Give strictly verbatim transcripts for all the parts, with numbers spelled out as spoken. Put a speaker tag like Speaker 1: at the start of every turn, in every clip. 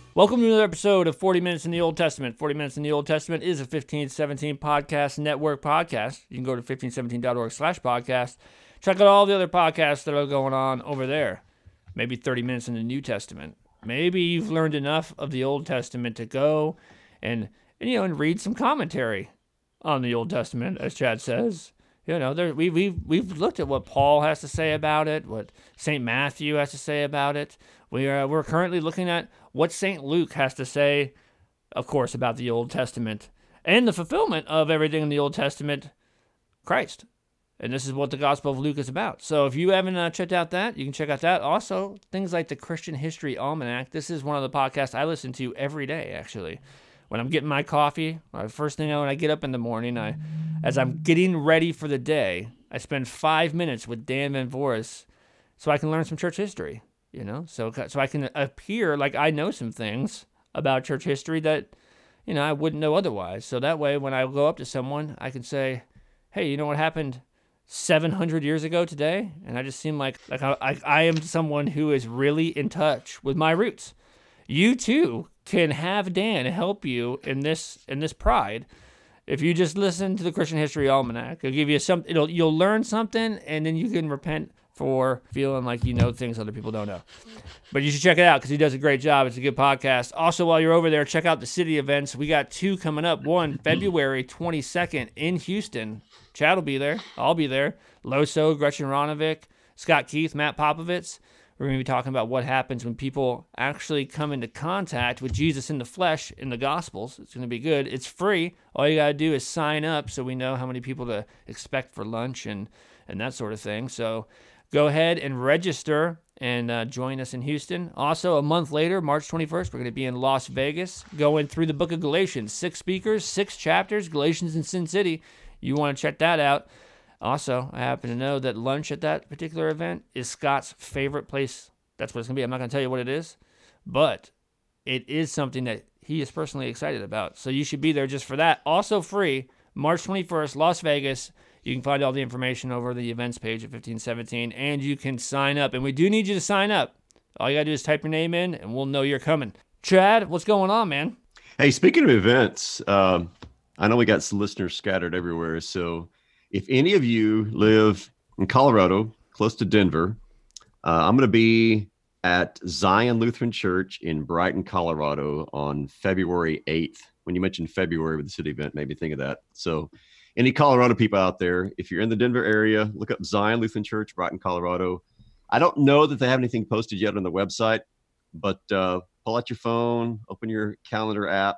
Speaker 1: Welcome to another episode of forty Minutes in the Old Testament. forty Minutes in the Old Testament is a fifteen seventeen Podcast Network podcast. You can go to fifteen seventeen dot org slash podcast. Check out all the other podcasts that are going on over there. Maybe thirty Minutes in the New Testament. Maybe you've learned enough of the Old Testament to go and, and you know, and read some commentary on the Old Testament, as Chad says. You know, there, we, we've, we've looked at what Paul has to say about it, what Saint Matthew has to say about it. We are, we're currently looking at what Saint Luke has to say, of course, about the Old Testament and the fulfillment of everything in the Old Testament, Christ. And this is what the Gospel of Luke is about. So if you haven't uh, checked out that, you can check out that. Also, things like the Christian History Almanac. This is one of the podcasts I listen to every day, actually. When I'm getting my coffee, uh, first thing I, when I get up in the morning, I, as I'm getting ready for the day, I spend five minutes with Dan Van Voris so I can learn some church history. You know, so so I can appear like I know some things about church history that, you know, I wouldn't know otherwise. So that way, when I go up to someone, I can say, hey, you know what happened seven hundred years ago today? And I just seem like, like I, I, I am someone who is really in touch with my roots. You, too, can have Dan help you in this in this pride. If you just listen to the Christian History Almanac, it'll give you some, it'll, you'll learn something, and then you can repent for feeling like you know things other people don't know. But you should check it out because he does a great job. It's a good podcast. Also, while you're over there, check out the city events. We got two coming up. One, February twenty-second in Houston. Chad will be there. I'll be there. Loso, Gretchen Ronovic, Scott Keith, Matt Popovitz. We're going to be talking about what happens when people actually come into contact with Jesus in the flesh in the Gospels. It's going to be good. It's free. All you got to do is sign up so we know how many people to expect for lunch and, and that sort of thing. So go ahead and register and uh, join us in Houston. Also, a month later, March twenty-first, we're going to be in Las Vegas going through the book of Galatians. Six speakers, six chapters, Galatians in Sin City. You want to check that out. Also, I happen to know that lunch at that particular event is Scott's favorite place. That's what it's going to be. I'm not going to tell you what it is, but it is something that he is personally excited about. So you should be there just for that. Also free, March twenty-first, Las Vegas. You can find all the information over the events page at fifteen seventeen, and you can sign up. And we do need you to sign up. All you got to do is type your name in, and we'll know you're coming. Chad, what's going on, man?
Speaker 2: Hey, speaking of events, um, I know we got some listeners scattered everywhere. So if any of you live in Colorado, close to Denver, uh, I'm going to be at Zion Lutheran Church in Brighton, Colorado on February eighth. When you mentioned February with the city event, made me think of that. So any Colorado people out there, if you're in the Denver area, look up Zion Lutheran Church, Brighton, Colorado. I don't know that they have anything posted yet on the website, but uh, pull out your phone, open your calendar app,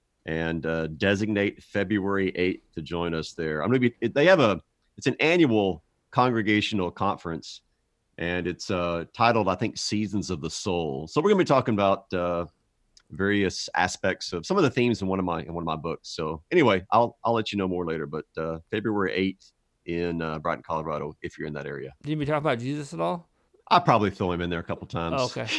Speaker 2: and uh, designate February eighth to join us there. I'm going to be, they have a, it's an annual congregational conference, and it's uh, titled, I think, Seasons of the Soul. So we're going to be talking about uh, various aspects of some of the themes in one of my in one of my books. So anyway, I'll I'll let you know more later. But uh, February eighth in uh, Brighton, Colorado, if you're in that area.
Speaker 1: Did we talk about Jesus at all?
Speaker 2: I'll probably throw him in there a couple times.
Speaker 1: Oh, okay.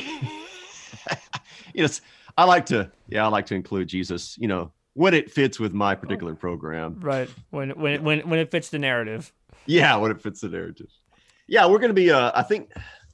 Speaker 2: you know, I like to yeah, I like to include Jesus. You know, when it fits with my particular program.
Speaker 1: Right. When when when when it fits the narrative.
Speaker 2: Yeah, when it fits the narrative. Yeah, we're going to be. Uh, I think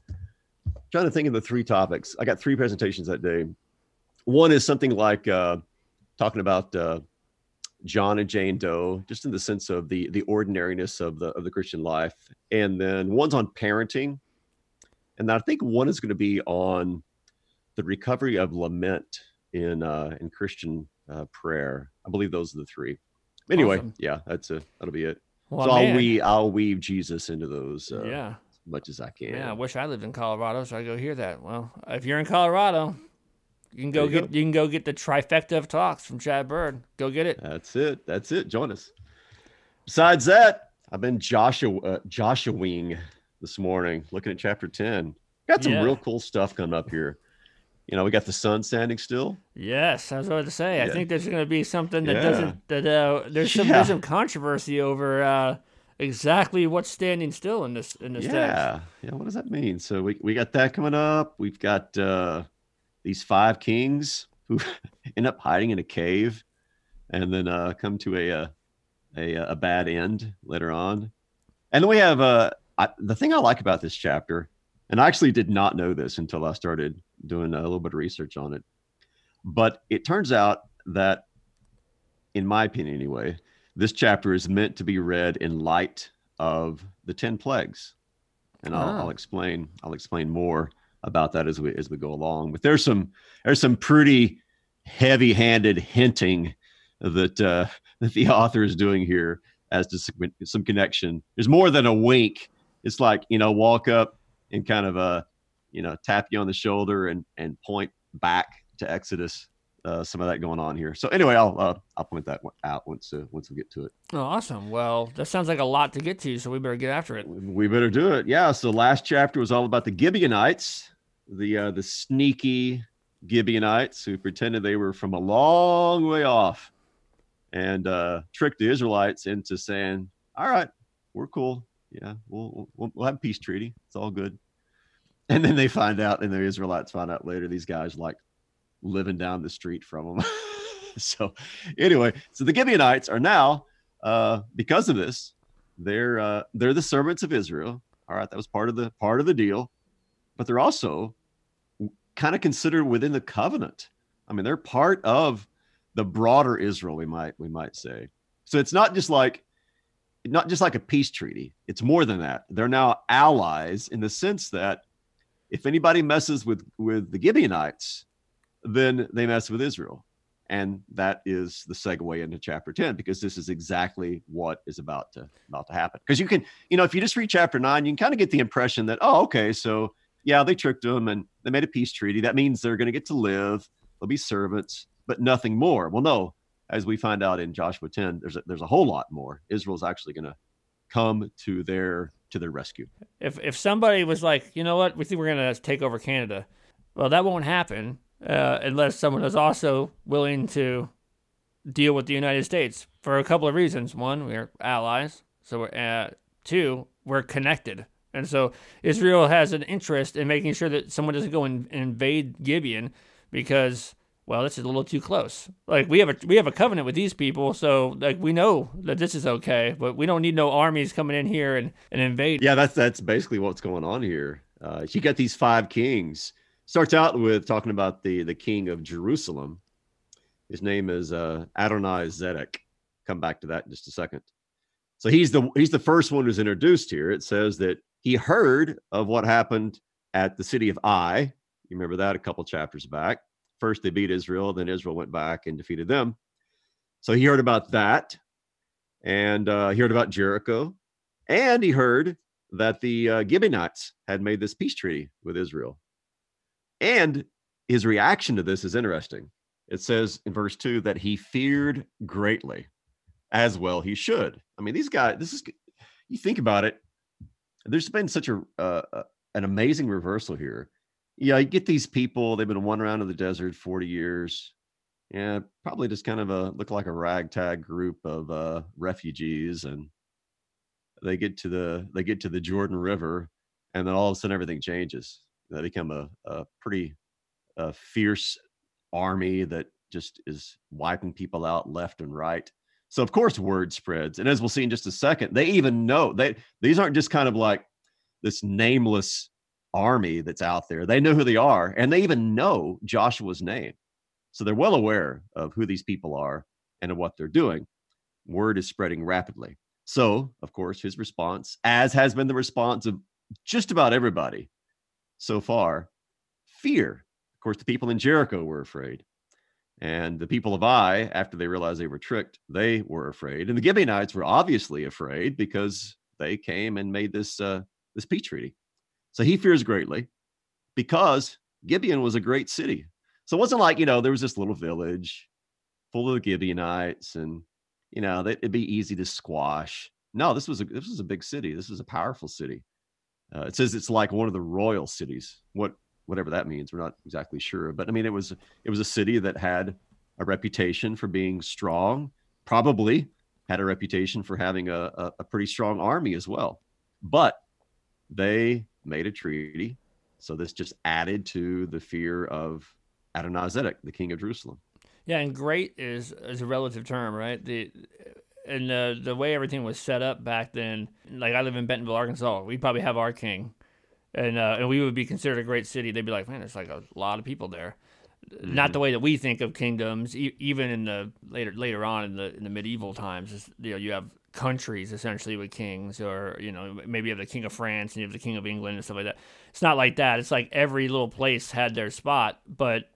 Speaker 2: trying to think of the three topics. I got three presentations that day. One is something like uh, talking about uh, John and Jane Doe, just in the sense of the the ordinariness of the of the Christian life. And then one's on parenting, and I think one is going to be on the recovery of lament in uh, in Christian uh, prayer. I believe those are the three. Anyway, awesome. yeah, that's a that'll be it. Well, so I'll weave I'll weave Jesus into those. Uh, yeah, as much as I can.
Speaker 1: Yeah, I wish I lived in Colorado so I go hear that. Well, if you're in Colorado, you can go you get go. you can go get the trifecta of talks from Chad Bird. Go get it.
Speaker 2: That's it. That's it. Join us. Besides that, I've been Joshua uh, Joshuaing this morning, looking at chapter ten. Got some yeah. real cool stuff coming up here. You know, we got the sun standing still.
Speaker 1: Yes, I was about to say. Yeah. I think there's going to be something that yeah. doesn't. That uh, there's some yeah. there's some controversy over uh, exactly what's standing still in this in this
Speaker 2: yeah.
Speaker 1: text.
Speaker 2: Yeah, yeah. What does that mean? So we we got that coming up. We've got uh, these five kings who end up hiding in a cave, and then uh, come to a, a a a bad end later on. And then we have uh, I, the thing I like about this chapter, and I actually did not know this until I started doing a little bit of research on it. But it turns out that, in my opinion anyway, this chapter is meant to be read in light of the ten plagues. And I'll, I'll
Speaker 1: Oh.
Speaker 2: explain I'll explain more about that as we as we go along. But there's some there's some pretty heavy-handed hinting that uh, that the author is doing here as to some, some connection. There's more than a wink. It's like, you know, walk up and kind of uh, you know, tap you on the shoulder and and point back to Exodus. Uh, some of that going on here. So anyway, I'll uh, I'll point that out once uh, once we get to it.
Speaker 1: Oh, awesome. Well, that sounds like a lot to get to, so we better get after it.
Speaker 2: We better do it. Yeah. So last chapter was all about the Gibeonites, the uh, the sneaky Gibeonites who pretended they were from a long way off and uh, tricked the Israelites into saying, "All right, we're cool. Yeah, we'll we'll, we'll have a peace treaty. It's all good." And then they find out, and the Israelites find out later, these guys like living down the street from them. So anyway, so the Gibeonites are now, uh, because of this, they're uh, they're the servants of Israel. All right, that was part of the part of the deal, but they're also kind of considered within the covenant. I mean, they're part of the broader Israel, we might we might say. So it's not just like not just like a peace treaty. It's more than that. They're now allies in the sense that if anybody messes with with the Gibeonites, then they mess with Israel. And that is the segue into chapter ten, because this is exactly what is about to about to happen. Because you can, you know, if you just read chapter nine, you can kind of get the impression that, oh, okay, so yeah, they tricked them and they made a peace treaty. That means they're going to get to live. They'll be servants, but nothing more. Well, no, as we find out in Joshua ten, there's a, there's a whole lot more. Israel's actually going to come to their to their rescue.
Speaker 1: If if somebody was like, you know what, we think we're going to take over Canada, well, that won't happen. Uh, unless someone is also willing to deal with the United States for a couple of reasons. One, we're allies. So, we're, uh, two, we're connected. And so Israel has an interest in making sure that someone doesn't go and invade Gibeon because, well, this is a little too close. Like we have a we have a covenant with these people, so like we know that this is okay, but we don't need no armies coming in here and, and invade.
Speaker 2: Yeah, that's that's basically what's going on here. Uh, you got these five kings. Starts out with talking about the, the king of Jerusalem. His name is uh, Adonai Zedek. Come back to that in just a second. So he's the he's the first one who's introduced here. It says that he heard of what happened at the city of Ai. You remember that a couple chapters back. First they beat Israel, then Israel went back and defeated them. So he heard about that, and uh, he heard about Jericho, and he heard that the uh, Gibeonites had made this peace treaty with Israel. And his reaction to this is interesting. It says in verse two that he feared greatly, as well he should. I mean, these guys, this is, you think about it, there's been such a uh, an amazing reversal here. Yeah, you get these people, they've been wandering around in the desert forty years. Yeah, probably just kind of a, look like a ragtag group of uh, refugees. And they get to the, they get to the Jordan River, and then all of a sudden everything changes. They become a, a pretty uh, fierce army that just is wiping people out left and right. So of course word spreads, and as we'll see in just a second, they even know they these aren't just kind of like this nameless army that's out there. They know who they are, and they even know Joshua's name. So they're well aware of who these people are and of what they're doing. Word is spreading rapidly. So of course his response, as has been the response of just about everybody so far, fear. Of course, the people in Jericho were afraid. And the people of Ai, after they realized they were tricked, they were afraid. And the Gibeonites were obviously afraid because they came and made this uh, this peace treaty. So he fears greatly because Gibeon was a great city. So it wasn't like, you know, there was this little village full of the Gibeonites and, you know, that it'd be easy to squash. No, this was a this was a big city. This was a powerful city. Uh, it says it's like one of the royal cities. What, whatever that means, we're not exactly sure. But I mean, it was it was a city that had a reputation for being strong. Probably had a reputation for having a, a, a pretty strong army as well. But they made a treaty, so this just added to the fear of Adonai-Zedek, the king of Jerusalem.
Speaker 1: Yeah, and great is is a relative term, right? The and the the way everything was set up back then, like I live in Bentonville, Arkansas. We'd probably have our king, and uh, and we would be considered a great city. They'd be like, man, there's like a lot of people there. mm-hmm. not the way that we think of kingdoms. E- even in the later later on in the in the medieval times, it's, you know, you have countries essentially with kings, or you know, maybe you have the king of France and you have the king of England and stuff like that. It's not like that. It's like every little place had their spot, but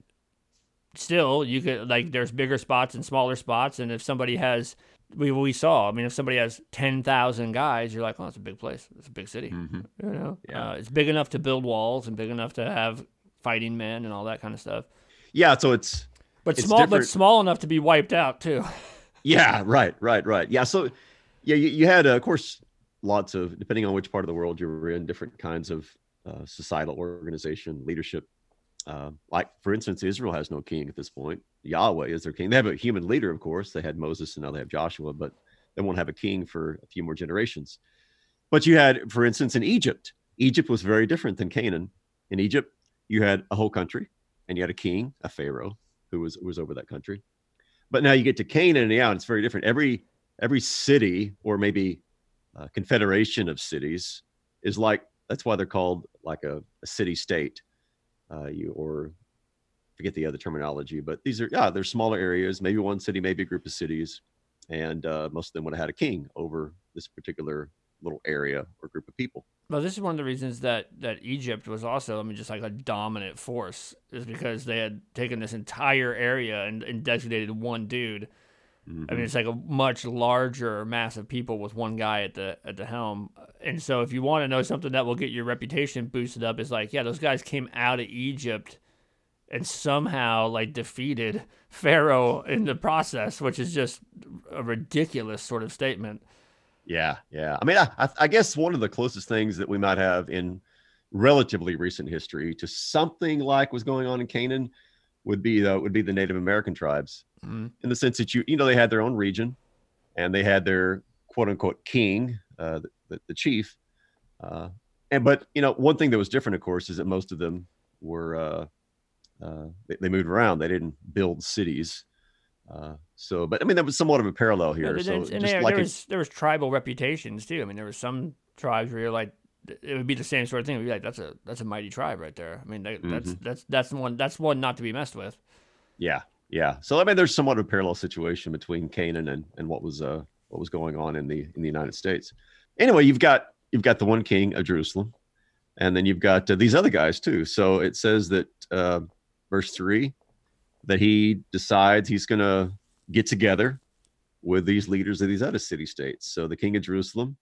Speaker 1: still, you could, like, there's bigger spots and smaller spots, and if somebody has, we we saw, I mean, if somebody has ten thousand guys, you're like, oh, it's a big place. It's a big city.
Speaker 2: Mm-hmm.
Speaker 1: You know,
Speaker 2: yeah.
Speaker 1: uh, it's big enough to build walls and big enough to have fighting men and all that kind of stuff.
Speaker 2: Yeah, so it's
Speaker 1: but
Speaker 2: it's
Speaker 1: small,
Speaker 2: different.
Speaker 1: but small enough to be wiped out too.
Speaker 2: Yeah, right, right, right. Yeah, so yeah, you, you had, uh, of course, lots of, depending on which part of the world you were in, different kinds of uh, societal organization, leadership. Uh, like, for instance, Israel has no king at this point. Yahweh is their king. They have a human leader, of course. They had Moses, and now they have Joshua, but they won't have a king for a few more generations. But you had, for instance, in Egypt, Egypt was very different than Canaan. In Egypt, you had a whole country, and you had a king, a pharaoh, who was was over that country. But now you get to Canaan, and yeah, it's very different. Every every city, or maybe a confederation of cities, is like, that's why they're called like a, a city state. Uh, you or forget the other terminology, but these are, yeah, they're smaller areas, maybe one city, maybe a group of cities. And uh, most of them would have had a king over this particular little area or group of people.
Speaker 1: Well, this is one of the reasons that, that Egypt was also, I mean, just like a dominant force, is because they had taken this entire area and, and designated one dude. Mm-hmm. I mean, it's like a much larger mass of people with one guy at the at the helm. And so if you want to know something that will get your reputation boosted up, is like, yeah, those guys came out of Egypt and somehow like defeated Pharaoh in the process, which is just a ridiculous sort of statement.
Speaker 2: Yeah, yeah. I mean, I, I guess one of the closest things that we might have in relatively recent history to something like was going on in Canaan would be uh, would be the Native American tribes, mm-hmm. in the sense that you you know they had their own region, and they had their quote unquote king, uh, the, the, the chief, uh, and but you know one thing that was different, of course, is that most of them were uh, uh, they, they moved around. They didn't build cities. Uh, so, but I mean, that was somewhat of a parallel here.
Speaker 1: Yeah,
Speaker 2: so
Speaker 1: and
Speaker 2: just
Speaker 1: there,
Speaker 2: like
Speaker 1: there
Speaker 2: a,
Speaker 1: was there was tribal reputations too. I mean, there were some tribes where you're like, it would be the same sort of thing. It would be like, that's a that's a mighty tribe right there. I mean, that, mm-hmm. that's that's that's one that's one not to be messed with.
Speaker 2: Yeah, yeah. So I mean, there's somewhat of a parallel situation between Canaan and, and what was uh what was going on in the in the United States. Anyway, you've got you've got the one king of Jerusalem, and then you've got uh, these other guys too. So it says that uh, verse three, that he decides he's going to get together with these leaders of these other city states. So the king of Jerusalem,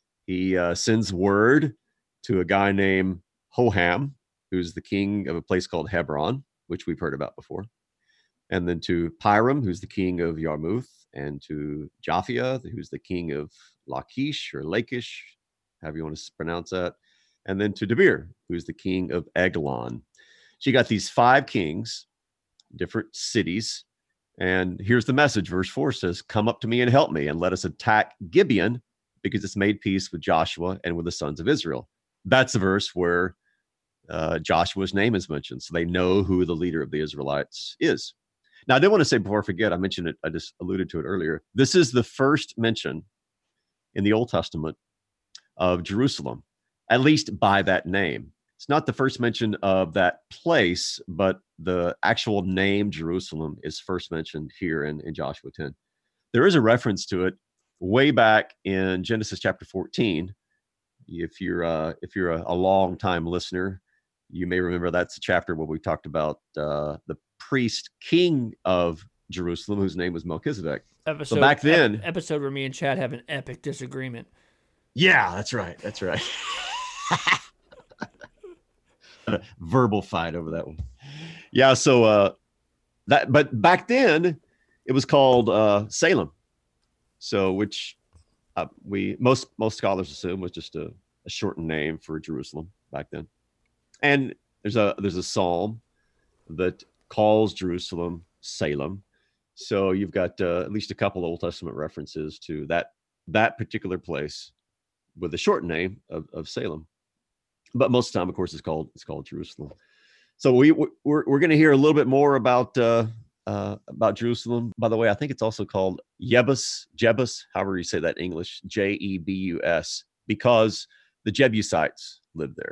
Speaker 2: he uh, sends word to a guy named Hoham, who's the king of a place called Hebron, which we've heard about before. And then to Piram, who's the king of Yarmouth, and to Japhia, who's the king of Lachish or Lachish, however you want to pronounce that. And then to Debir, who's the king of Eglon. So you got these five kings, different cities. And here's the message. Verse four says, come up to me and help me, and let us attack Gibeon, because it's made peace with Joshua and with the sons of Israel. That's the verse where uh, Joshua's name is mentioned. So they know who the leader of the Israelites is. Now, I did want to say, before I forget, I mentioned it, I just alluded to it earlier. This is the first mention in the Old Testament of Jerusalem, at least by that name. It's not the first mention of that place, but the actual name Jerusalem is first mentioned here in, in Joshua ten. There is a reference to it way back in Genesis chapter fourteen. If you're uh, if you're a, a long time listener, you may remember that's the chapter where we talked about uh, the priest king of Jerusalem, whose name was Melchizedek.
Speaker 1: Episode,
Speaker 2: so back then,
Speaker 1: ep- episode where me and Chad have an epic disagreement.
Speaker 2: Yeah, that's right. That's right. A verbal fight over that one. Yeah. So uh, that, but back then it was called uh, Salem. So which uh, we most most scholars assume was just a, a shortened name for Jerusalem back then. And there's a there's a psalm that calls Jerusalem Salem. So you've got uh, at least a couple of Old Testament references to that that particular place with the short name of, of Salem. But most of the time, of course, it's called it's called Jerusalem. So we we're we're going to hear a little bit more about uh, uh, about Jerusalem. By the way, I think it's also called Jebus, Jebus, however you say that in English, J E B U S, because the Jebusites lived there.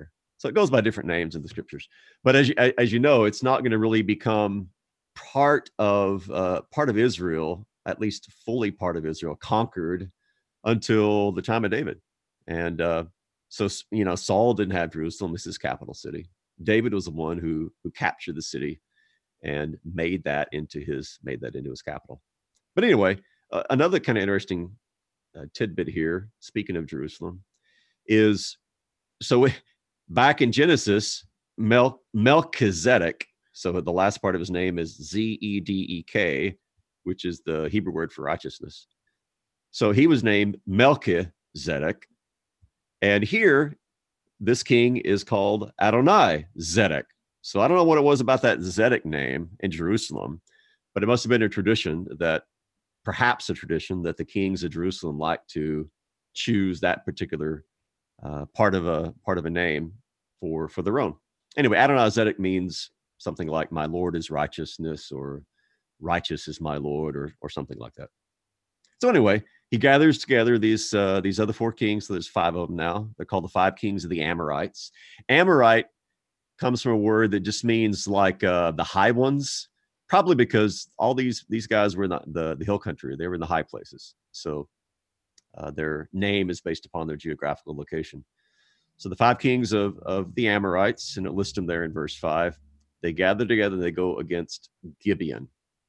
Speaker 2: So it goes by different names in the scriptures. But as you, as you know, it's not going to really become part of uh, part of Israel, at least fully part of Israel, conquered until the time of David. And uh, so, you know, Saul didn't have Jerusalem as his capital city. David was the one who who captured the city and made that into his made that into his capital. But anyway, uh, another kind of interesting uh, tidbit here, speaking of Jerusalem, is so we, back in Genesis, Mel, Melchizedek, so the last part of his name is Z E D E K, which is the Hebrew word for righteousness. So he was named Melchizedek. And here, this king is called Adonai Zedek. So I don't know what it was about that Zedek name in Jerusalem, but it must have been a tradition that, perhaps a tradition that the kings of Jerusalem like to choose that particular uh, part of a part of a name for for their own. Anyway, Adonai Zedek means something like "My Lord is righteousness" or "Righteous is my Lord" or or something like that. So anyway, he gathers together these uh, these other four kings. So there's five of them now. They're called the five kings of the Amorites. Amorite comes from a word that just means like uh, the high ones, probably because all these these guys were in the, the, the hill country. They were in the high places. So uh, their name is based upon their geographical location. So the five kings of, of the Amorites, and it lists them there in verse five, they gather together and they go against Gibeon.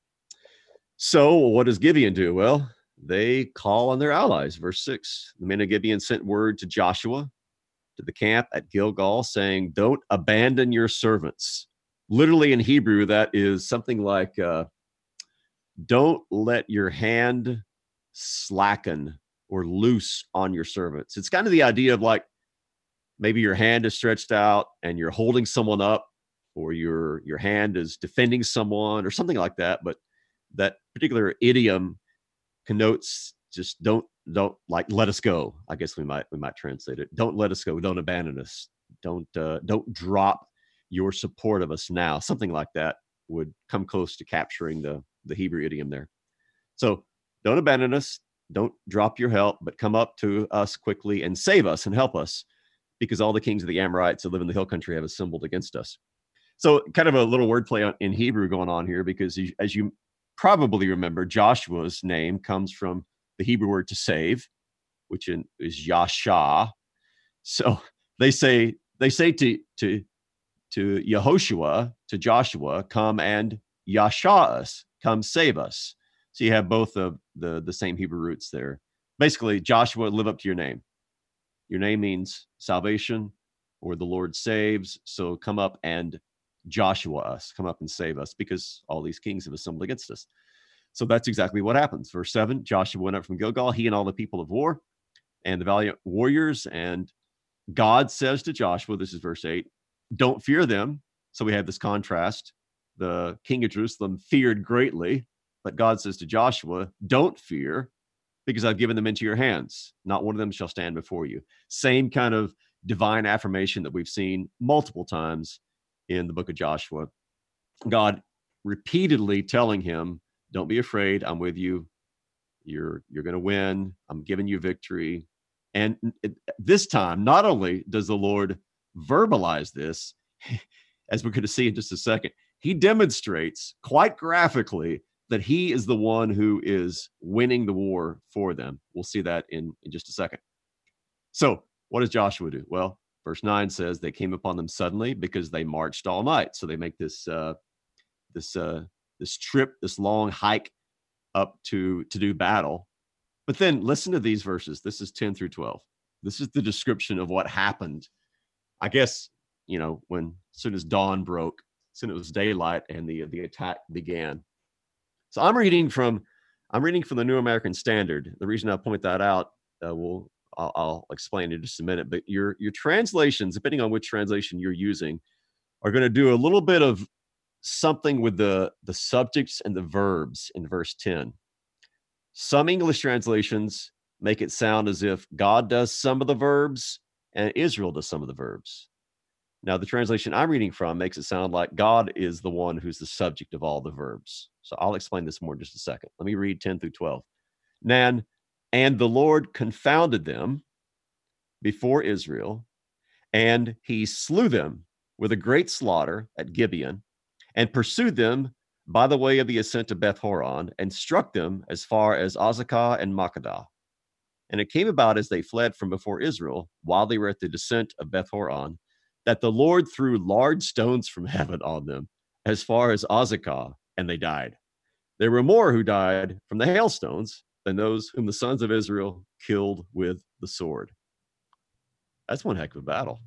Speaker 2: So what does Gibeon do? Well, they call on their allies. Verse six, the men of Gibeon sent word to Joshua, to the camp at Gilgal, saying, don't abandon your servants. Literally in Hebrew, that is something like, uh, don't let your hand slacken or loose on your servants. It's kind of the idea of like, maybe your hand is stretched out and you're holding someone up, or your your hand is defending someone or something like that. But that particular idiom connotes just don't don't like let us go. I guess we might we might translate it. Don't let us go. Don't abandon us. Don't uh, don't drop your support of us now. Something like that would come close to capturing the the Hebrew idiom there. So don't abandon us. Don't drop your help, but come up to us quickly and save us and help us, because all the kings of the Amorites that live in the hill country have assembled against us. So kind of a little wordplay in Hebrew going on here, because as you probably remember, Joshua's name comes from the Hebrew word to save, which is Yasha. So they say they say to to to Yehoshua, to Joshua, come and Yasha us, come save us. So you have both of the the same Hebrew roots there. Basically, Joshua, live up to your name. Your name means salvation, or the Lord saves. So come up and Joshua us, come up and save us, because all these kings have assembled against us. So that's exactly what happens. Verse seven, Joshua went up from Gilgal, he and all the people of war and the valiant warriors. And God says to Joshua, this is verse eight, don't fear them. So we have this contrast. The king of Jerusalem feared greatly, but God says to Joshua, don't fear, because I've given them into your hands. Not one of them shall stand before you. Same kind of divine affirmation that we've seen multiple times in the book of Joshua. God repeatedly telling him, don't be afraid. I'm with you. You're, you're going to win. I'm giving you victory. And this time, not only does the Lord verbalize this, as we're going to see in just a second, he demonstrates quite graphically that he is the one who is winning the war for them. We'll see that in, in just a second. So what does Joshua do? Well, verse nine says they came upon them suddenly because they marched all night. So they make this uh, this uh, this trip, this long hike up to to do battle. But then listen to these verses. This is ten through twelve. This is the description of what happened. I guess, you know, when as soon as dawn broke, as soon as it was daylight and the the attack began. So I'm reading from I'm reading from the New American Standard. The reason I point that out, uh, we'll I'll, I'll explain in just a minute. But your your translations, depending on which translation you're using, are going to do a little bit of something with the the subjects and the verbs in verse ten. Some English translations make it sound as if God does some of the verbs and Israel does some of the verbs. Now, the translation I'm reading from makes it sound like God is the one who's the subject of all the verbs. So I'll explain this more in just a second. Let me read ten through twelve. Nan, and the Lord confounded them before Israel, And he slew them with a great slaughter at Gibeon, and pursued them by the way of the ascent of Beth Horon, and struck them as far as Azekah and Makkedah. And it came about as they fled from before Israel, while they were at the descent of Beth Horon, that the Lord threw large stones from heaven on them, as far as Azekah, and they died. There were more who died from the hailstones than those whom the sons of Israel killed with the sword. That's one heck of a battle.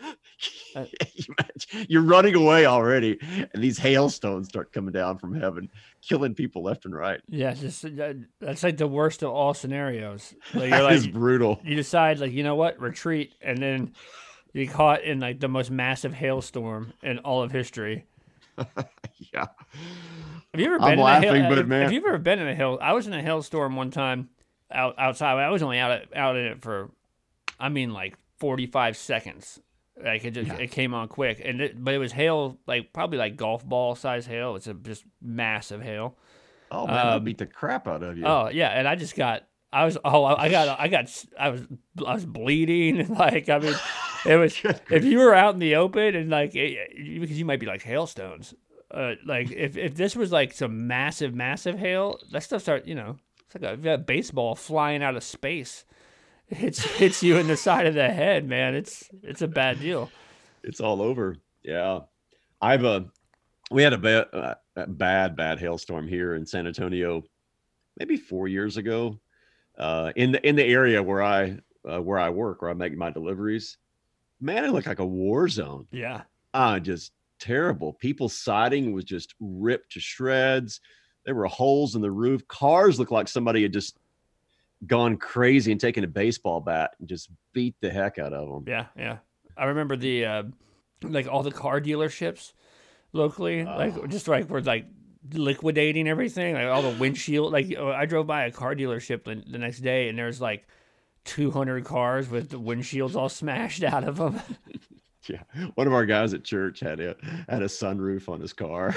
Speaker 1: Uh,
Speaker 2: You're running away already, and these hailstones start coming down from heaven, killing people left and right.
Speaker 1: Yeah, just uh, that's like the worst of all scenarios. Like,
Speaker 2: That
Speaker 1: you're like,
Speaker 2: is brutal.
Speaker 1: You decide, like, you know what, retreat, and then you're caught in like the most massive hailstorm in all of history.
Speaker 2: Yeah.
Speaker 1: Have you ever
Speaker 2: I'm
Speaker 1: been
Speaker 2: laughing,
Speaker 1: in a hail,
Speaker 2: but
Speaker 1: have,
Speaker 2: man,
Speaker 1: have you ever been in a hail? I was in a hailstorm one time out outside. I was only out out in it for, I mean, like forty-five seconds. Like it just
Speaker 2: Yeah.
Speaker 1: it came on quick, and it, but it was hail, like probably like golf ball size hail. It's a just massive hail.
Speaker 2: oh man, I
Speaker 1: Um,
Speaker 2: beat the crap out of you.
Speaker 1: Oh yeah, and I just got. I was oh I got I got I was I was bleeding. Like, I mean, it was if you were out in the open and like it, because you might be like hailstones. Uh, like if, if this was like some massive massive hail, that stuff start you know it's like a, a baseball flying out of space. It hits hits you in the side of the head, man. It's it's a bad deal.
Speaker 2: It's all over. Yeah, I've a we had a bad uh, bad bad hailstorm here in San Antonio, maybe four years ago. Uh, in the in the area where I uh, where I work, where I make my deliveries, man, it looked like a war zone.
Speaker 1: Yeah.
Speaker 2: Uh, just terrible. People's siding was just ripped to shreds. There were holes in the roof. Cars looked like somebody had just gone crazy and taken a baseball bat and just beat the heck out of them.
Speaker 1: Yeah, yeah. I remember the uh, like all the car dealerships locally,
Speaker 2: Oh.
Speaker 1: like just like were like liquidating everything, like all the windshield. Like I drove by a car dealership the, the next day, and there's like two hundred cars with the windshields all smashed out of them.
Speaker 2: Yeah, one of our guys at church had a had a sunroof on his car.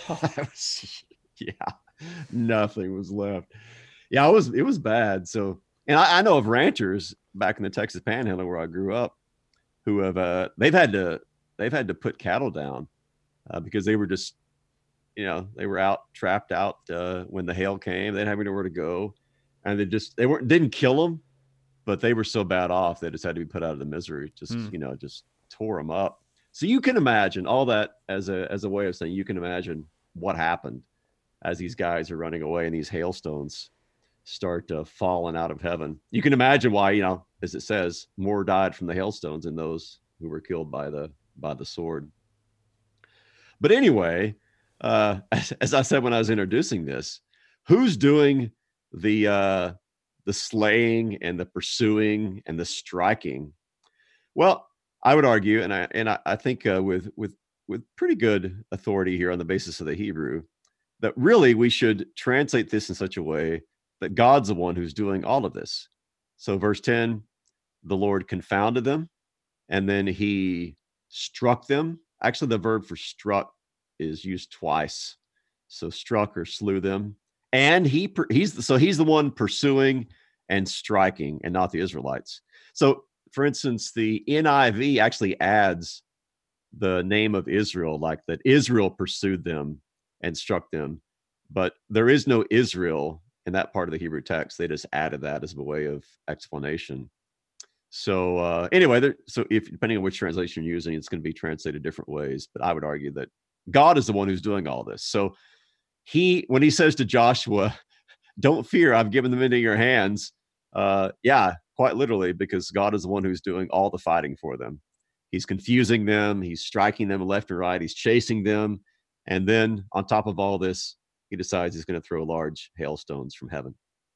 Speaker 2: was, yeah, nothing was left. Yeah, it was it was bad. So, and I, I know of ranchers back in the Texas Panhandle where I grew up who have uh they've had to they've had to put cattle down uh, because they were just you know they were out trapped out uh, when the hail came. They didn't have anywhere to go, and they just they weren't didn't kill them, but they were so bad off they just had to be put out of the misery. Just
Speaker 1: Mm.
Speaker 2: you know just tore them up. So you can imagine all that as a as a way of saying you can imagine what happened as these guys are running away and these hailstones start uh, falling out of heaven. You can imagine why, you know, as it says, more died from the hailstones than those who were killed by the by the sword. But anyway, uh, as, as I said when I was introducing this, who's doing the uh, the slaying and the pursuing and the striking? Well, I would argue, and I and I, I think uh, with with with pretty good authority here on the basis of the Hebrew, that really we should translate this in such a way that God's the one who's doing all of this. So verse ten, the Lord confounded them, and then he struck them. Actually, the verb for struck is used twice. So struck or slew them. And he he's so he's the one pursuing and striking, and not the Israelites. So for instance, the N I V actually adds the name of Israel, like that Israel pursued them and struck them. But there is no Israel in that part of the Hebrew text. They just added that as a way of explanation. So uh, anyway, there, so if depending on which translation you're using, it's going to be translated different ways. But I would argue that God is the one who's doing all this. So he, when he says to Joshua, "Don't fear, I've given them into your hands," uh, yeah, quite literally, because God is the one who's doing all the fighting for them. He's confusing them. He's striking them left and right. He's chasing them. And then on top of all this, he decides he's going to throw large hailstones from heaven.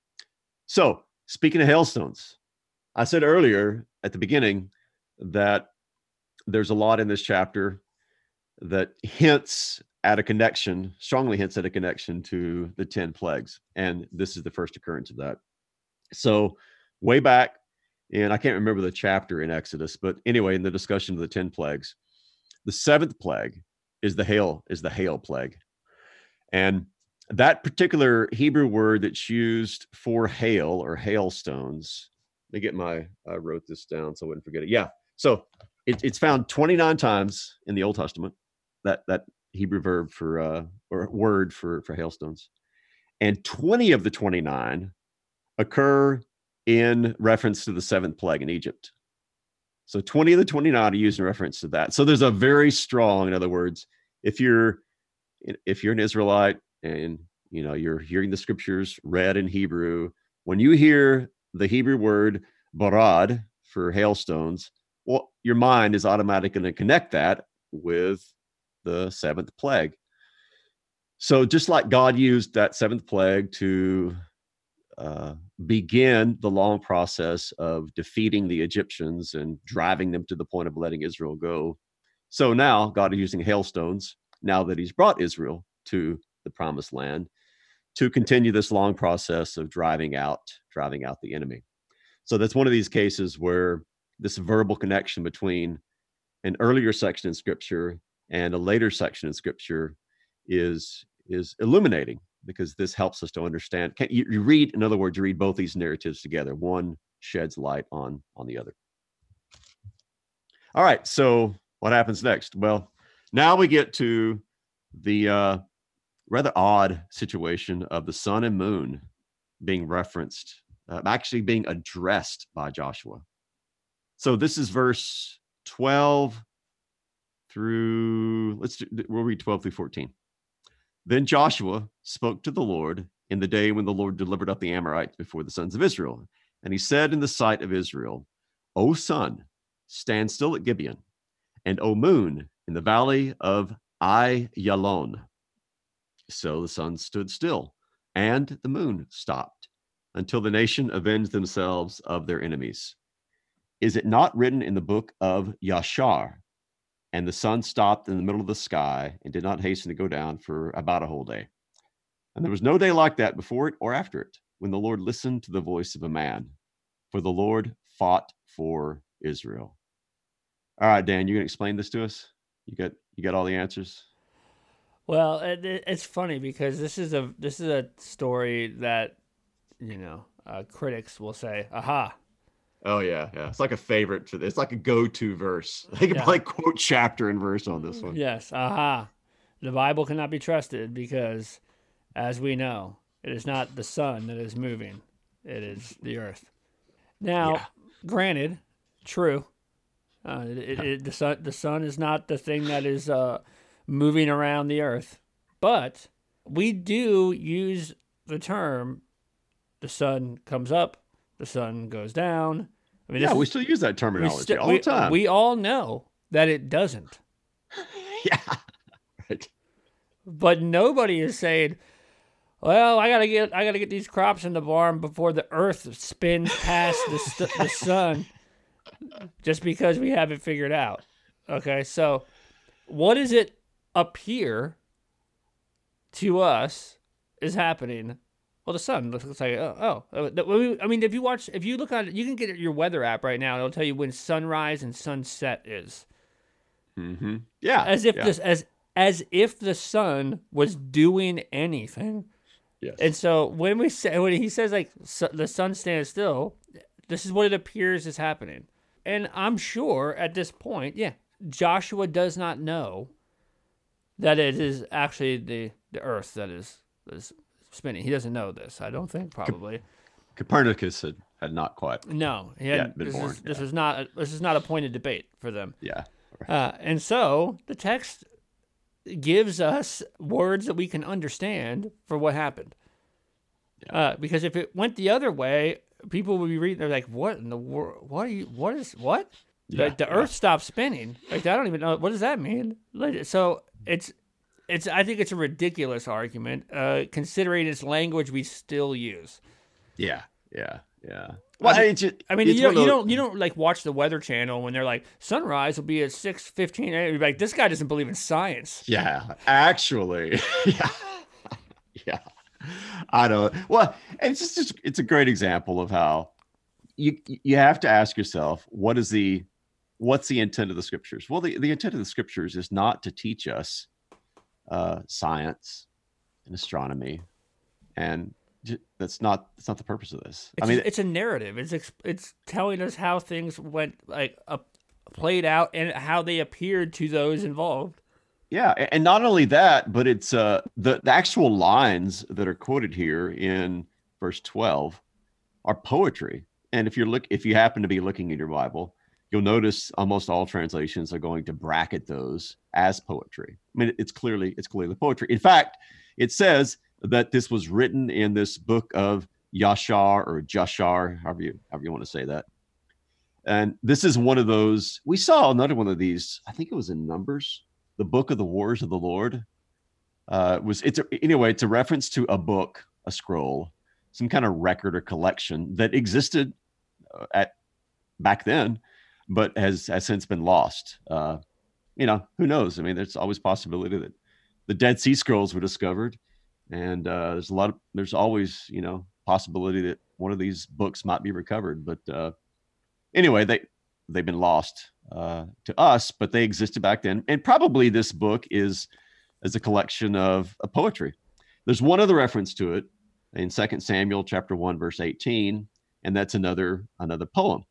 Speaker 2: So speaking of hailstones, I said earlier at the beginning that there's a lot in this chapter that hints at a connection, strongly hints at a connection to the ten plagues. And this is the first occurrence of that. So way back, and I can't remember the chapter in Exodus, but anyway, in the discussion of the ten plagues, the seventh plague is the hail, is the hail plague. And that particular Hebrew word that's used for hail or hailstones, let me get my, I wrote this down so I wouldn't forget it. Yeah. So it, it's found twenty-nine times in the Old Testament, that that Hebrew verb for uh, or word for for hailstones, and twenty of the twenty-nine occur in reference to the seventh plague in Egypt. So twenty of the twenty-nine are used in reference to that. So there's a very strong, in other words, if you're if you're an Israelite and you know you're hearing the scriptures read in Hebrew, when you hear the Hebrew word barad for hailstones, well, your mind is automatically going to connect that with the seventh plague. So just like God used that seventh plague to uh, begin the long process of defeating the Egyptians and driving them to the point of letting Israel go, so now God is using hailstones, now that he's brought Israel to the promised land, to continue this long process of driving out, driving out the enemy. So that's one of these cases where this verbal connection between an earlier section in Scripture and a later section in Scripture is is illuminating, because this helps us to understand. Can, you, you read, in other words, you read both these narratives together. One sheds light on on the other. All right, so what happens next? Well, now we get to the uh, rather odd situation of the sun and moon being referenced, uh, actually being addressed by Joshua. So this is verse twelve through, let's do, we'll read twelve through fourteen. Then Joshua spoke to the Lord in the day when the Lord delivered up the Amorites before the sons of Israel. And he said in the sight of Israel, O sun, stand still at Gibeon, and O moon, in the valley of Aiyalon. So the sun stood still, and the moon stopped, until the nation avenged themselves of their enemies. Is it not written in the book of Yashar? And the sun stopped in the middle of the sky and did not hasten to go down for about a whole day. And there was no day like that before it or after it, when the Lord listened to the voice of a man, for the Lord fought for Israel. All right, Dan, you gonna explain this to us? You got you got all the answers?
Speaker 1: Well, it, it, it's funny because this is a this is a story that, you know, uh, critics will say, "Aha."
Speaker 2: Oh yeah, yeah. It's like a favorite for this. It's like a go-to verse. They can
Speaker 1: Yeah.
Speaker 2: probably quote chapter and verse on this one.
Speaker 1: Yes, aha. The Bible cannot be trusted because, as we know, it is not the sun that is moving; it is the earth. Now,
Speaker 2: Yeah.
Speaker 1: granted, true. Uh, it, it, it, the sun the sun is not the thing that is uh, moving around the earth, but we do use the term "the sun comes up, the sun goes down." I mean,
Speaker 2: Yeah,
Speaker 1: this
Speaker 2: we
Speaker 1: is-
Speaker 2: still use that terminology
Speaker 1: sti-
Speaker 2: all
Speaker 1: we,
Speaker 2: the time.
Speaker 1: we all know that it doesn't,
Speaker 2: yeah. Right.
Speaker 1: but nobody is saying, "Well, I gotta get I gotta get these crops in the barn before the earth spins past the st- the sun," just because we have it figured out. Okay, so what does it appear to us is happening? Well, the sun looks like oh oh. I mean, if you watch, if you look on, you can get your weather app right now. It'll tell you when sunrise and sunset is.
Speaker 2: Mm-hmm. Yeah.
Speaker 1: As if
Speaker 2: yeah.
Speaker 1: this as as if the sun was doing anything.
Speaker 2: Yes.
Speaker 1: And so when we say when he says like su- the sun stands still, this is what it appears is happening. And I'm sure at this point, yeah, Joshua does not know that it is actually the, the earth that is, is spinning. He doesn't know this, I don't think, probably.
Speaker 2: Copernicus had, had not quite.
Speaker 1: No, he
Speaker 2: yet
Speaker 1: hadn't.
Speaker 2: been
Speaker 1: This,
Speaker 2: born.
Speaker 1: is, this
Speaker 2: yeah.
Speaker 1: is not this is not a point of debate for them.
Speaker 2: Yeah. Right.
Speaker 1: Uh, and so the text gives us words that we can understand for what happened.
Speaker 2: Yeah.
Speaker 1: Uh, because if it went the other way, people would be reading. They're like, "What in the world? What are you? What is what?"
Speaker 2: Yeah,
Speaker 1: Like the
Speaker 2: yeah.
Speaker 1: Earth stopped spinning. Like I don't even know what does that mean. Like, so it's it's. I think it's a ridiculous argument, uh, considering its language we still use.
Speaker 2: Yeah. Yeah. Yeah. Well,
Speaker 1: I mean,
Speaker 2: it's just,
Speaker 1: I mean
Speaker 2: it's
Speaker 1: you don't,
Speaker 2: one
Speaker 1: you
Speaker 2: of
Speaker 1: don't you don't like watch the Weather Channel when they're like sunrise will be at six fifteen. You're like, this guy doesn't believe in science.
Speaker 2: Yeah, actually, yeah, yeah. I know. Well, and it's just, just it's a great example of how you you have to ask yourself, what is the what's the intent of the scriptures? Well, the, the intent of the scriptures is not to teach us uh, science and astronomy, and j- that's not that's not the purpose of this.
Speaker 1: It's
Speaker 2: I mean,
Speaker 1: a, it's a narrative. It's ex- it's telling us how things went like up played out and how they appeared to those involved.
Speaker 2: Yeah, and not only that, but it's uh, the, the actual lines that are quoted here in verse twelve are poetry. And if you're look, if you happen to be looking in your Bible, you'll notice almost all translations are going to bracket those as poetry. I mean, it's clearly it's clearly poetry. In fact, it says that this was written in this book of Yashar or Jashar, however you however you want to say that. And this is one of those. We saw another one of these. I think it was in Numbers. The book of the wars of the Lord uh, was it's a, anyway. It's a reference to a book, a scroll, some kind of record or collection that existed uh, at back then, but has has since been lost. Uh, you know, who knows? I mean, there's always possibility that the Dead Sea Scrolls were discovered, and uh, there's a lot of there's always you know possibility that one of these books might be recovered. But uh, anyway, they they've been lost uh, to us, but they existed back then. And probably this book is as a collection of, of poetry. There's one other reference to it in Second Samuel chapter one, verse eighteen, and that's another another poem.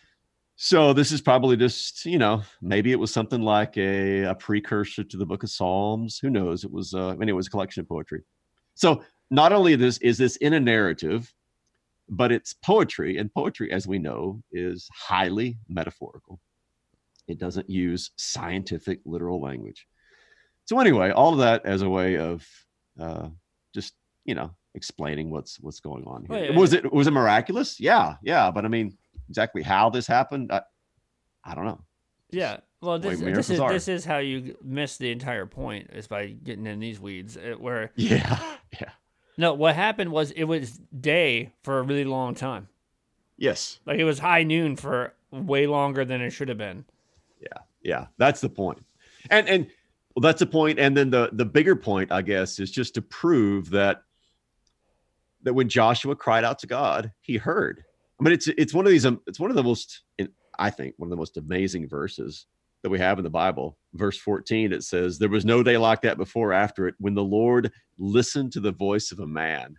Speaker 2: So this is probably just, you know, maybe it was something like a, a precursor to the book of Psalms. Who knows? It was, uh, I mean, it was a collection of poetry. So not only this is this in a narrative, but it's poetry, and poetry, as we know, is highly metaphorical. It doesn't use scientific, literal language. So anyway, all of that as a way of uh, just, you know, explaining what's what's going on here.
Speaker 1: Well, yeah.
Speaker 2: Was it was it miraculous? Yeah, yeah. But I mean, exactly how this happened, I, I don't know.
Speaker 1: Yeah. Well, this,
Speaker 2: Way
Speaker 1: this is
Speaker 2: miracles are.
Speaker 1: this is how you miss the entire point, is by getting in these weeds. uh, Where
Speaker 2: Yeah, yeah.
Speaker 1: no, what happened was it was day for a really long time.
Speaker 2: Yes.
Speaker 1: Like it was high noon for way longer than it should have been.
Speaker 2: Yeah, yeah. That's the point. And and well, that's the point. And then the the bigger point, I guess, is just to prove that that when Joshua cried out to God, he heard. I mean, it's it's one of these. Um, it's one of the most, I think, one of the most amazing verses that we have in the Bible. Verse fourteen, it says, "There was no day like that before or after it, when the Lord listened to the voice of a man."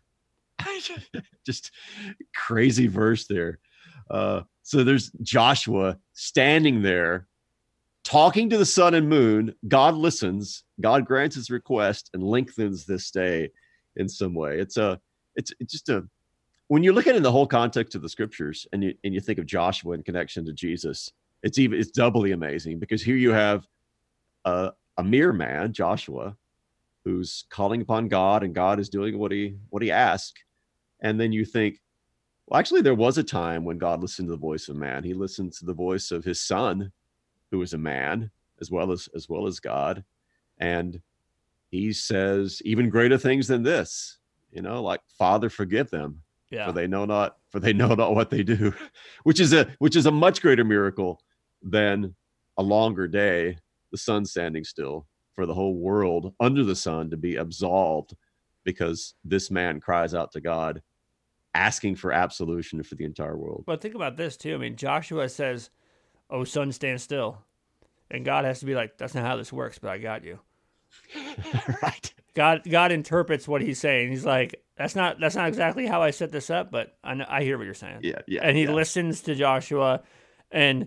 Speaker 2: Just crazy verse there. Uh, so there's Joshua standing there, talking to the sun and moon. God listens. God grants his request and lengthens this day in some way. It's a, it's, it's just a. When you look at it in the whole context of the scriptures, and you and you think of Joshua in connection to Jesus, it's even it's doubly amazing, because here you have a, a mere man, Joshua, who's calling upon God, and God is doing what he what he asked. And then you think, well, actually, there was a time when God listened to the voice of man. He listened to the voice of his son, who is a man as well as as well as God, and he says even greater things than this. You know, like, Father, forgive them.
Speaker 1: Yeah.
Speaker 2: For they know not, for they know not what they do, which is a which is a much greater miracle than a longer day, the sun standing still, for the whole world under the sun to be absolved, because this man cries out to God, asking for absolution for the entire world.
Speaker 1: But think about this too. I mean, Joshua says, "Oh, sun, stand still," and God has to be like, "That's not how this works, but I got you."
Speaker 2: Right.
Speaker 1: God, God interprets what he's saying. He's like, "That's not, that's not exactly how I set this up, but I, know, I hear what you're saying."
Speaker 2: Yeah, yeah.
Speaker 1: And he
Speaker 2: yeah.
Speaker 1: listens to Joshua, and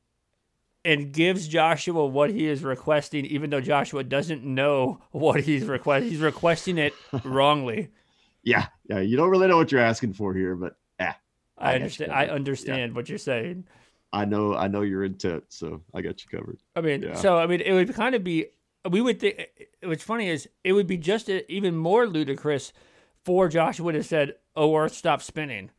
Speaker 1: and gives Joshua what he is requesting, even though Joshua doesn't know what he's requesting. He's requesting it wrongly.
Speaker 2: Yeah, yeah. You don't really know what you're asking for here, but yeah,
Speaker 1: I, I understand. I understand yeah. what you're saying.
Speaker 2: I know, I know your intent, so I got you covered.
Speaker 1: I mean,
Speaker 2: yeah.
Speaker 1: so I mean, it would kind of be. We would think. What's funny is it would be just a, even more ludicrous for Joshua to have said, "Oh, Earth, stop spinning."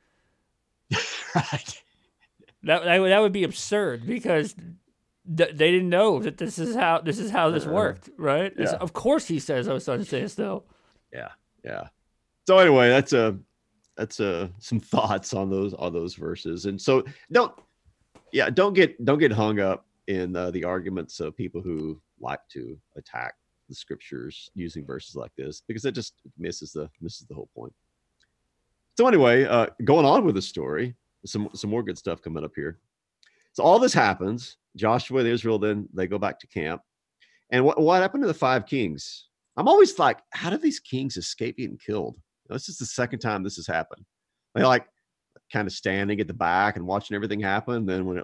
Speaker 2: Right.
Speaker 1: That, that that would be absurd, because th- they didn't know that this is how this is how this uh, worked, right?
Speaker 2: Yeah.
Speaker 1: Of course, he says, "Oh, sun, stand still."
Speaker 2: Yeah, yeah. So anyway, that's a that's a some thoughts on those on those verses, and so don't yeah don't get don't get hung up in uh, the arguments of people who like to attack the scriptures using verses like this, because it just misses the misses the whole point. So anyway, uh, going on with the story, some some more good stuff coming up here. So all this happens. Joshua and Israel, then they go back to camp. And what what happened to the five kings? I'm always like, how did these kings escape getting killed? This is the second time this has happened. They like kind of standing at the back and watching everything happen. Then when it,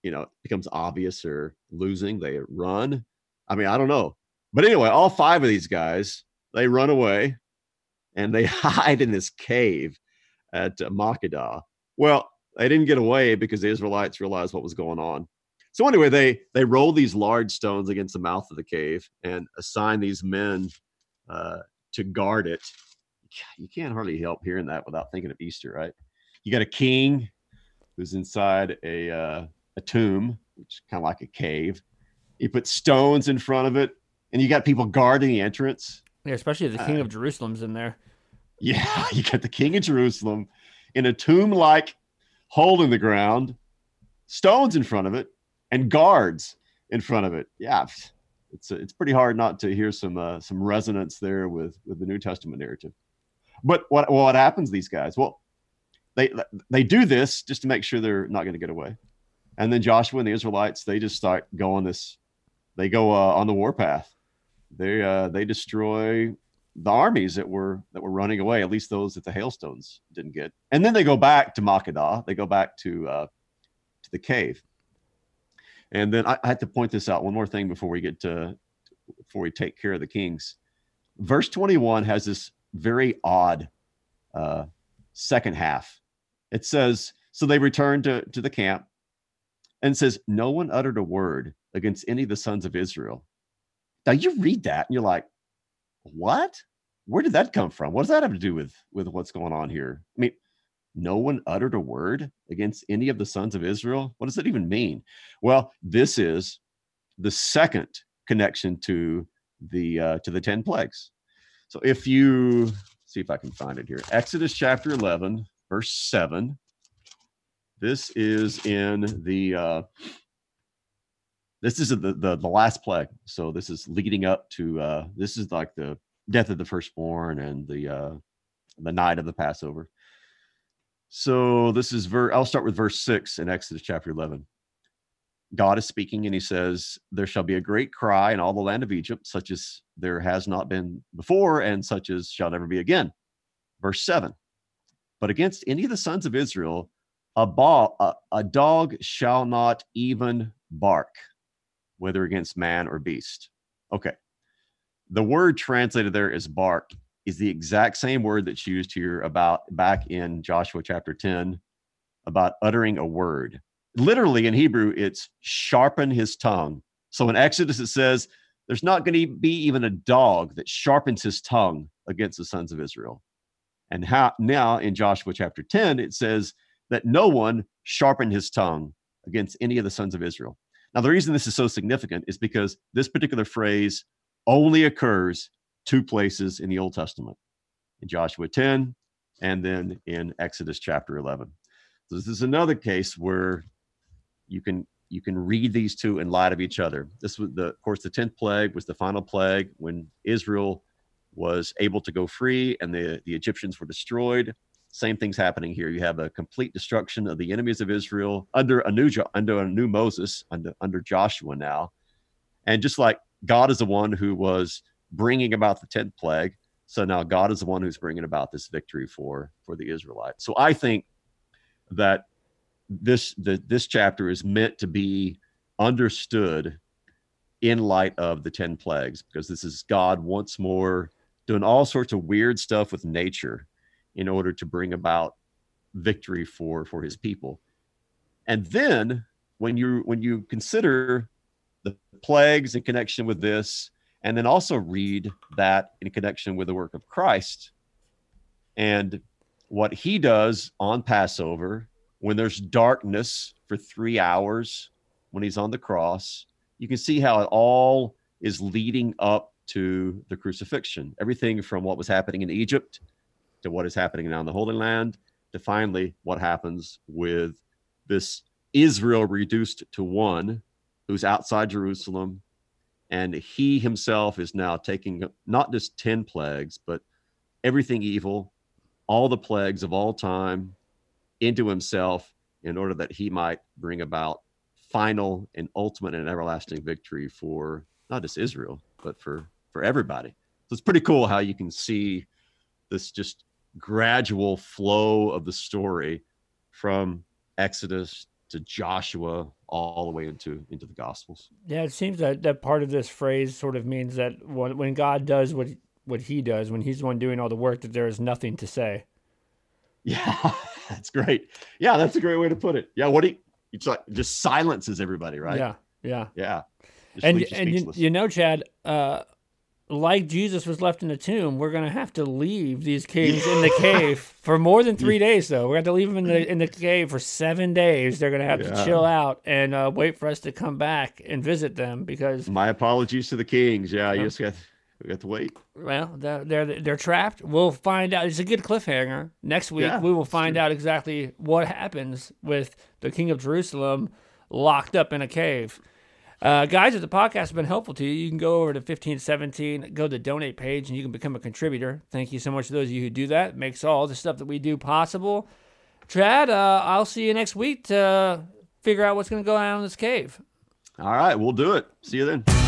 Speaker 2: you know, it becomes obvious they're losing, they run. I mean, I don't know. But anyway, all five of these guys, they run away and they hide in this cave at uh, Makkedah. Well, they didn't get away because the Israelites realized what was going on. So anyway, they they roll these large stones against the mouth of the cave and assign these men uh, to guard it. You can't hardly help hearing that without thinking of Easter, right? You got a king who's inside a uh, a tomb, which is kind of like a cave. You put stones in front of it, and you got people guarding the entrance.
Speaker 1: Yeah, especially the king
Speaker 2: uh,
Speaker 1: of Jerusalem's in there.
Speaker 2: Yeah, you got the king of Jerusalem in a tomb-like hole in the ground, stones in front of it, and guards in front of it. Yeah, it's it's pretty hard not to hear some uh, some resonance there with with the New Testament narrative. But what what happens to these guys? Well, they they do this just to make sure they're not going to get away. And then Joshua and the Israelites, they just start going this. They go uh, on the warpath. They uh, they destroy the armies that were that were running away, at least those that the hailstones didn't get. And then they go back to Makkedah. They go back to uh, to the cave. And then I, I had to point this out one more thing before we get to before we take care of the kings. Verse twenty-one has this very odd uh, second half. It says, so they returned to, to the camp, and it says, no one uttered a word against any of the sons of Israel. Now you read that and you're like, what? Where did that come from? What does that have to do with, with what's going on here? I mean, no one uttered a word against any of the sons of Israel. What does that even mean? Well, this is the second connection to the uh, to the ten plagues. So if you see if I can find it here, Exodus chapter eleven, verse seven. This is in the uh, this is the, the the last plague. So this is leading up to uh, this is like the death of the firstborn and the uh, the night of the Passover. So this is ver- I'll start with verse six in Exodus chapter eleven. God is speaking and he says, there shall be a great cry in all the land of Egypt, such as there has not been before and such as shall never be again. Verse seven, but against any of the sons of Israel, a, ba- a, a dog shall not even bark, whether against man or beast. Okay. The word translated there as bark is the exact same word that's used here about back in Joshua chapter ten about uttering a word. Literally in Hebrew, it's sharpen his tongue. So in Exodus, it says there's not going to be even a dog that sharpens his tongue against the sons of Israel. And how, now in Joshua chapter ten, it says that no one sharpened his tongue against any of the sons of Israel. Now, the reason this is so significant is because this particular phrase only occurs two places in the Old Testament, in Joshua ten and then in Exodus chapter eleven. So this is another case where you can you can read these two in light of each other. This was the, of course, the tenth plague was the final plague when Israel was able to go free and the, the Egyptians were destroyed. Same thing's happening here. You have a complete destruction of the enemies of Israel under a new under a new Moses, under, under Joshua now. And just like God is the one who was bringing about the tenth plague, so now God is the one who's bringing about this victory for, for the Israelites. So I think that this the, this chapter is meant to be understood in light of the ten plagues, because this is God once more doing all sorts of weird stuff with nature in order to bring about victory for, for his people. And then when you when you consider the plagues in connection with this, and then also read that in connection with the work of Christ and what he does on Passover, when there's darkness for three hours, when he's on the cross, you can see how it all is leading up to the crucifixion. Everything from what was happening in Egypt to what is happening now in the Holy Land to finally what happens with this Israel reduced to one who's outside Jerusalem. And he himself is now taking not just ten plagues, but everything evil, all the plagues of all time into himself in order that he might bring about final and ultimate and everlasting victory for not just Israel, but for, for everybody. So it's pretty cool how you can see this just gradual flow of the story from Exodus to Joshua, all the way into into the Gospels.
Speaker 1: Yeah, it seems that, that part of this phrase sort of means that when, when God does what what he does, when he's the one doing all the work, that there is nothing to say.
Speaker 2: Yeah, that's great. Yeah, that's a great way to put it. Yeah, what he it's like just silences everybody, right?
Speaker 1: Yeah, yeah.
Speaker 2: Yeah. Just
Speaker 1: And
Speaker 2: leaves you
Speaker 1: and you,
Speaker 2: speechless.
Speaker 1: you know, Chad, uh, like Jesus was left in the tomb, we're gonna have to leave these kings in the cave for more than three days. Though we're gonna have to leave them in the in the cave for seven days. They're gonna have
Speaker 2: Yeah.
Speaker 1: to chill out and uh, wait for us to come back and visit them because,
Speaker 2: My apologies to the kings. Yeah, you just got we got to wait.
Speaker 1: well, they're they're, they're trapped. We'll find out. It's a good cliffhanger. Next week
Speaker 2: Yeah,
Speaker 1: we will
Speaker 2: that's
Speaker 1: find
Speaker 2: true.
Speaker 1: out exactly what happens with the king of Jerusalem locked up in a cave. Uh, guys, if the podcast has been helpful to you, you can go over to fifteen seventeen, go to the donate page, and you can become a contributor. Thank you so much to those of you who do that. It makes all the stuff that we do possible. Chad, uh, I'll see you next week to figure out what's going to go on in this cave.
Speaker 2: All right, we'll do it. See you then.